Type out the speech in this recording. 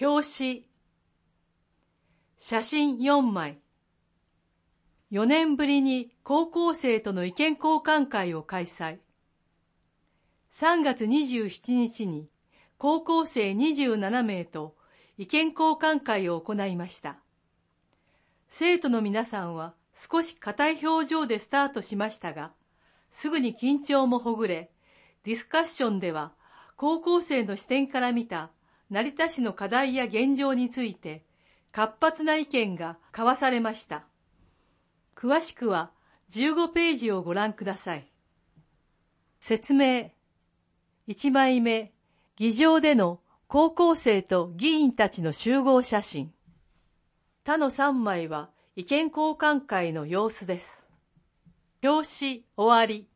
表紙。写真4枚。4年ぶりに高校生との意見交換会を開催。3月27日に高校生27名と意見交換会を行いました。生徒の皆さんは少し硬い表情でスタートしましたが、すぐに緊張もほぐれ、ディスカッションでは高校生の視点から見た成田市の課題や現状について活発な意見が交わされました。詳しくは15ページをご覧ください。説明。1枚目、議場での高校生と議員たちの集合写真。他の3枚は意見交換会の様子です。表紙終わり。